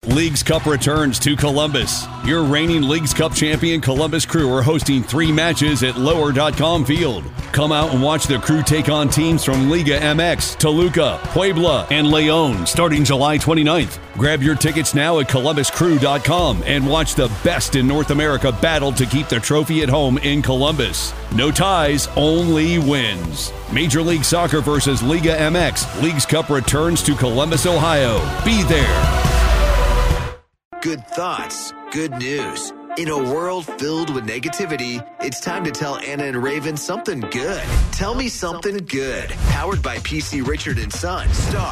Leagues Cup returns to Columbus. Your reigning Leagues Cup champion Columbus Crew are hosting 3 matches at Lower.com Field. Come out and watch the Crew take on teams from Liga MX, Toluca, Puebla, and Leon starting July 29th. Grab your tickets now at ColumbusCrew.com and watch the best in North America battle to keep the trophy at home in Columbus. No ties, only wins. Major League Soccer versus Liga MX. Leagues Cup returns to Columbus, Ohio. Be there. Good thoughts, good news. In a world filled with negativity, it's time to tell Anna and Raven something good. Tell me something good. Powered by PC Richard & Son, Star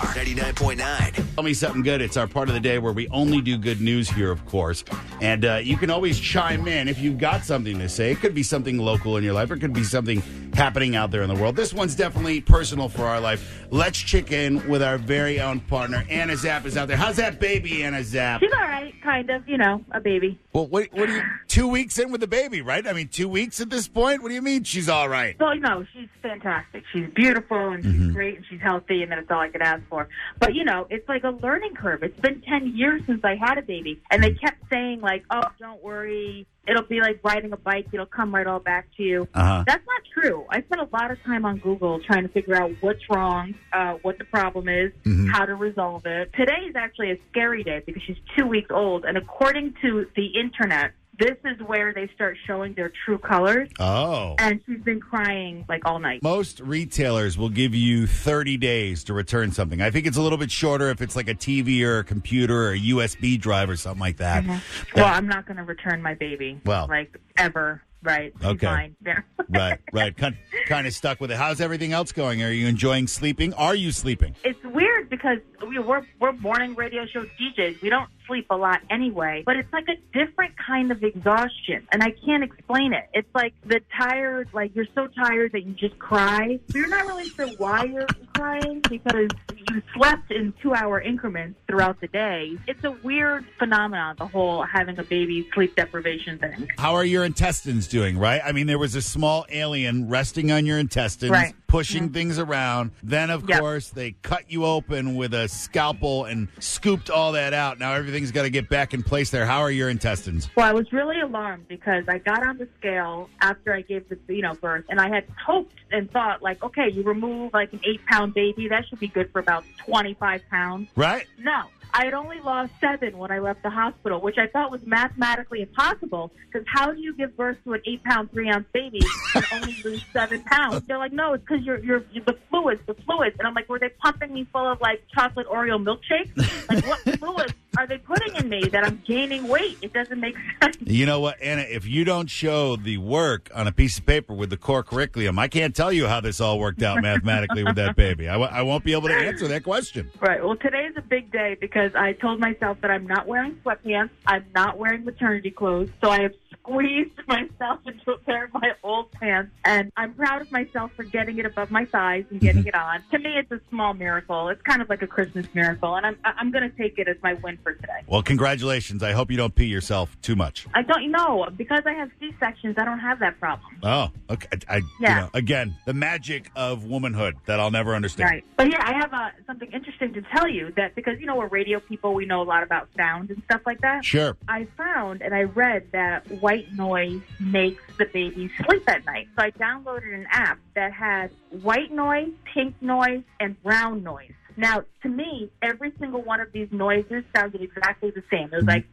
99.9. Tell me something good. It's our part of the day where we only do good news here, of course. And you can always chime in if you've got something to say. It could be something local in your life, or it could be something happening out there in the world. This one's definitely personal for our life. Let's check in with our very own partner. Anna Zapp is out there. How's that baby, Anna Zapp? She's all right, kind of, a baby. Well, what are you, 2 weeks in with the baby, right? I mean, 2 weeks at this point? What do you mean she's all right? Well, no, she's fantastic. She's beautiful, and she's great, and she's healthy, and that's all I could ask for. But, it's like a learning curve. It's been 10 years since I had a baby, and they kept saying, like, oh, don't worry. It'll be like riding a bike. It'll come right all back to you. That's not true. I spent a lot of time on Google trying to figure out what's wrong, what the problem is, how to resolve it. Today is actually a scary day because she's 2 weeks old, and according to the internet, this is where they start showing their true colors. Oh. And she's been crying like all night. Most retailers will give you 30 days to return something. I think it's a little bit shorter if it's like a TV or a computer or a USB drive or something like that. Well, I'm not going to return my baby. Well. Like, ever. Right. She's okay. Fine. Yeah. Right. Kind of stuck with it. How's everything else going? Are you enjoying sleeping? Are you sleeping? It's weird because we're morning radio show DJs. We don't sleep a lot anyway, but it's like a different kind of exhaustion, and I can't explain it. It's like the tired, like you're so tired that you just cry. You're not really sure why you're crying because you slept in 2-hour increments throughout the day. It's a weird phenomenon, the whole having a baby sleep deprivation thing. How are your intestines doing, right? I mean, there was a small alien resting on your intestines, right. Pushing things around. Then, of course, they cut you open with a scalpel and scooped all that out. Now everything's got to get back in place there. How are your intestines? Well, I was really alarmed because I got on the scale after I gave the birth, and I had hoped and thought, like, okay, you remove like an 8-pound baby, that should be good for about 25 pounds. Right? No. I had only lost 7 when I left the hospital, which I thought was mathematically impossible, because how do you give birth to an 8-pound, 3-ounce baby and only lose 7 pounds? They're like, no, it's because you're the fluids. And I'm like, were they pumping me full of, like, chocolate Oreo milkshakes? Like, what fluids are they putting in me that I'm gaining weight? It doesn't make sense. You know what, Anna, if you don't show the work on a piece of paper with the core curriculum, I can't tell you how this all worked out mathematically with that baby. I won't be able to answer that question. Right. Well, today's a big day because I told myself that I'm not wearing sweatpants. I'm not wearing maternity clothes. So I have squeezed myself into a pair of my old pants. And I'm proud of myself for getting it above my thighs and getting it on. To me, it's a small miracle. It's kind of like a Christmas miracle. And I'm going to take it as my win for today. Well, congratulations. I hope you don't pee yourself too much. I don't know. Because I have C-sections, I don't have that problem. Oh, okay. Again, the magic of womanhood that I'll never understand. Right. But here, I have something interesting to tell you that because, we're radio people, we know a lot about sound and stuff like that. Sure. I found and I read that white noise makes the baby sleep at night. So I downloaded an app that had white noise, pink noise, and brown noise. Now, to me, every single one of these noises sounded exactly the same. It was like...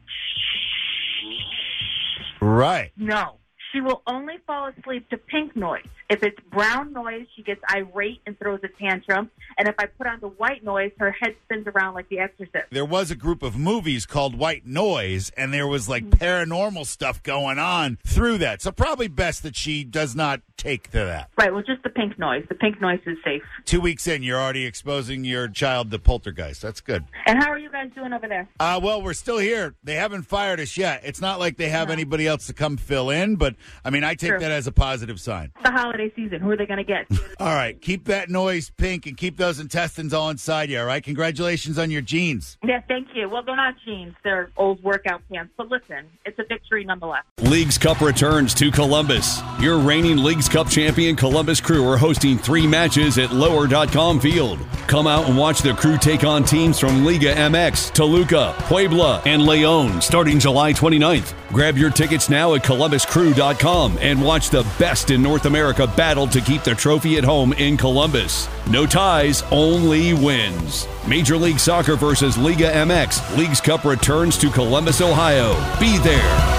Right. No. She will only fall asleep to pink noise. If it's brown noise, she gets irate and throws a tantrum. And if I put on the white noise, her head spins around like The Exorcist. There was a group of movies called White Noise, and there was like paranormal stuff going on through that. So probably best that she does not take to that. Right, well, just the pink noise. The pink noise is safe. 2 weeks in, you're already exposing your child to poltergeist. That's good. And how are you guys doing over there? Well, we're still here. They haven't fired us yet. It's not like they have anybody else to come fill in, but, I mean, I take that as a positive sign. The holiday holiday season. Who are they going to get? All right, keep that noise pink and keep those intestines all inside you, all right? Congratulations on your jeans. Yeah, thank you. Well, they're not jeans. They're old workout pants. But listen, it's a victory nonetheless. Leagues Cup returns to Columbus. Your reigning Leagues Cup champion Columbus Crew are hosting 3 matches at Lower.com Field. Come out and watch the Crew take on teams from Liga MX, Toluca, Puebla, and Leon starting July 29th. Grab your tickets now at ColumbusCrew.com and watch the best in North America battle to keep the trophy at home in Columbus. No ties, only wins. Major League Soccer versus Liga MX. Leagues Cup returns to Columbus, Ohio. Be there.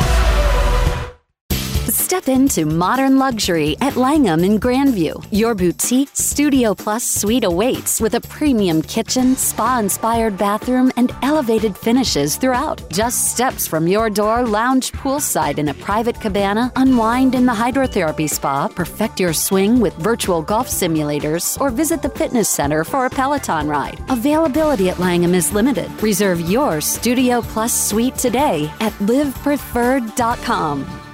Step into modern luxury at Langham in Grandview. Your boutique Studio Plus suite awaits with a premium kitchen, spa-inspired bathroom, and elevated finishes throughout. Just steps from your door, lounge poolside in a private cabana, unwind in the hydrotherapy spa, perfect your swing with virtual golf simulators, or visit the fitness center for a Peloton ride. Availability at Langham is limited. Reserve your Studio Plus suite today at livepreferred.com.